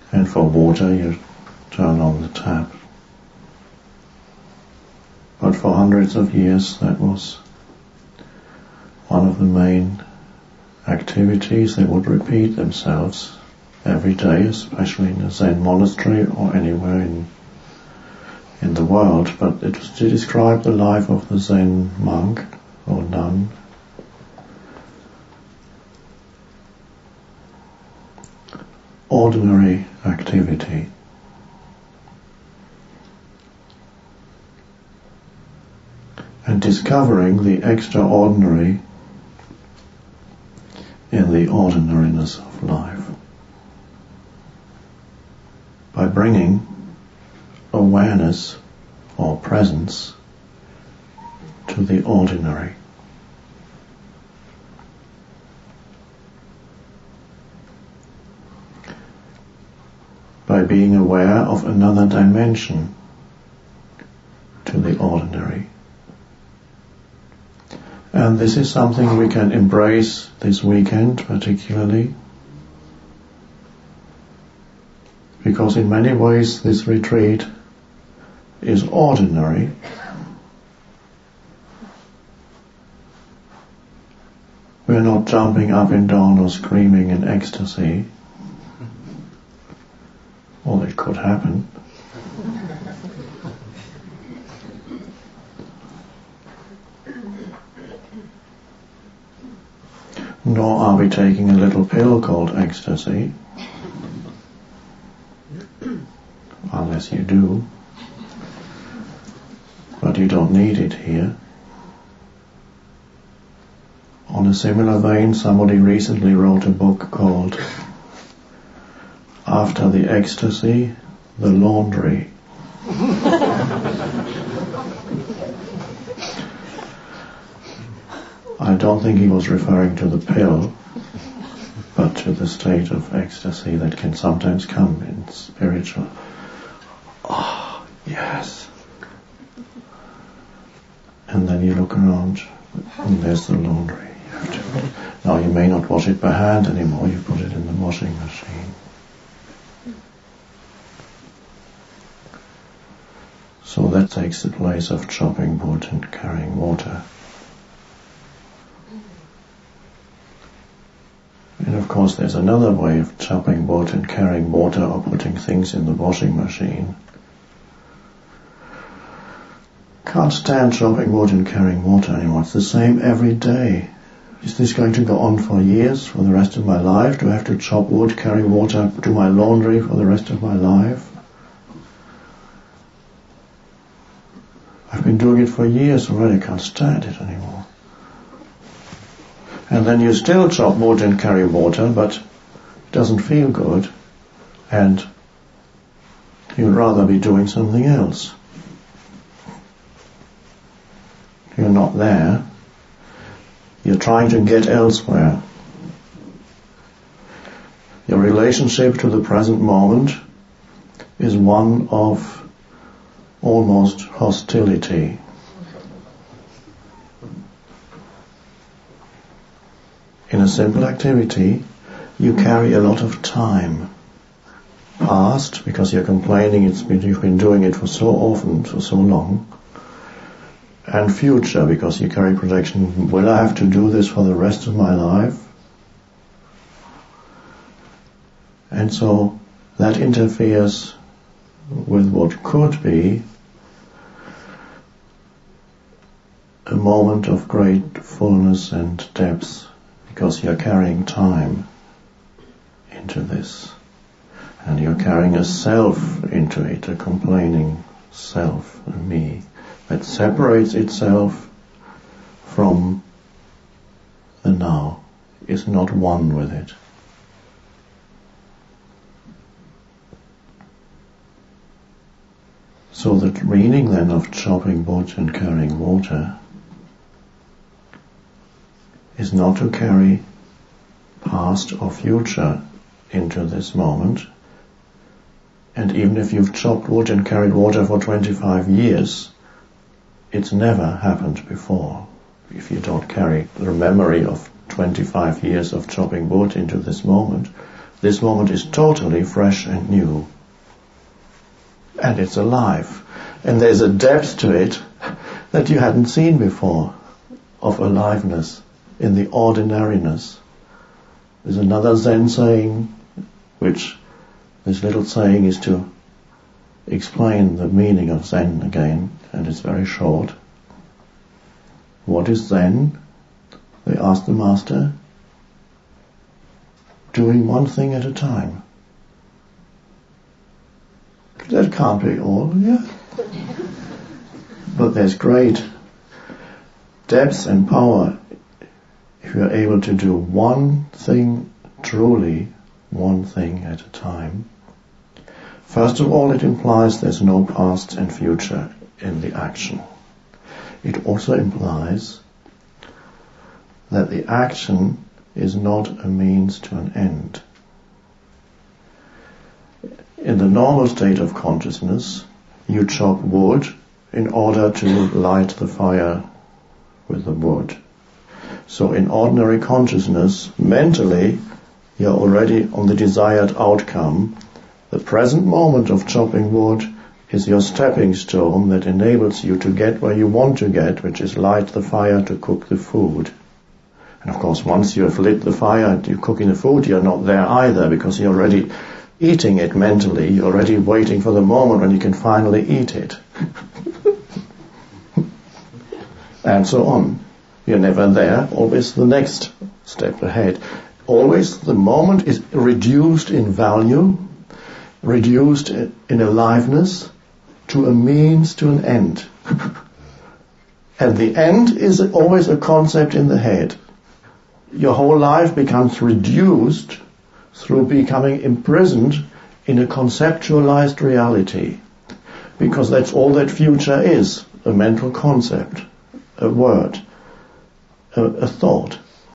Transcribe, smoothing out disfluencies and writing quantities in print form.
And for water you turn on the tap. But for hundreds of years that was one of the main activities. They would repeat themselves every day, especially in a Zen monastery or anywhere in the world. But it was to describe the life of the Zen monk or nun. Ordinary activity. And discovering the extraordinary in the ordinariness of life. By bringing awareness or presence to the ordinary. By being aware of another dimension to the ordinary. And this is something we can embrace this weekend particularly, because in many ways this retreat is ordinary. We're not jumping up and down or screaming in ecstasy. Well, it could happen. Nor are we taking a little pill called ecstasy, unless you do, but you don't need it here. On a similar vein, somebody recently wrote a book called After the Ecstasy, the Laundry. I don't think he was referring to the pill, but to the state of ecstasy that can sometimes come in spiritual. Oh, yes. And then you look around, and there's the laundry. Now you may not wash it by hand anymore, you put it in the washing machine. So that takes the place of chopping wood and carrying water. And of course there's another way of chopping wood and carrying water or putting things in the washing machine. Can't stand chopping wood and carrying water anymore. It's the same every day. Is this going to go on for years, for the rest of my life? Do I have to chop wood, carry water, do my laundry for the rest of my life? I've been doing it for years already. Can't stand it anymore. And then you still chop wood and carry water, but it doesn't feel good, and you'd rather be doing something else. You're not there. You're trying to get elsewhere. Your relationship to the present moment is one of almost hostility. In a simple activity, you carry a lot of time. Past, because you're complaining you've been doing it for so often, for so long. And future, because you carry projection, will I have to do this for the rest of my life? And so that interferes with what could be a moment of great fullness and depth, because you're carrying time into this. And you're carrying a self into it, a complaining self, a me, that separates itself from the now, is not one with it. So the meaning then of chopping wood and carrying water is not to carry past or future into this moment. And even if you've chopped wood and carried water for 25 years, it's never happened before. If you don't carry the memory of 25 years of chopping wood into this moment, This moment is totally fresh and new. And it's alive. And there's a depth to it that you hadn't seen before, of aliveness in the ordinariness. There's another Zen saying, which this little saying is to explain the meaning of Zen again, and it's very short. What is Zen? They asked the master. Doing one thing at a time. That can't be all, yeah. But there's great depth and power if you're able to do one thing, truly one thing at a time. First of all, it implies there's no past and future in the action. It also implies that the action is not a means to an end. In the normal state of consciousness, you chop wood in order to light the fire with the wood. So in ordinary consciousness, mentally, you're already on the desired outcome. The present moment of chopping wood is your stepping stone that enables you to get where you want to get, which is light the fire to cook the food. And of course, once you have lit the fire and you're cooking the food, you're not there either, because you're already eating it mentally. You're already waiting for the moment when you can finally eat it. And so on. You're never there, always the next step ahead. Always the moment is reduced in value, reduced in aliveness, to a means to an end. And the end is always a concept in the head. Your whole life becomes reduced through becoming imprisoned in a conceptualized reality. Because that's all that future is, a mental concept, a word, a thought.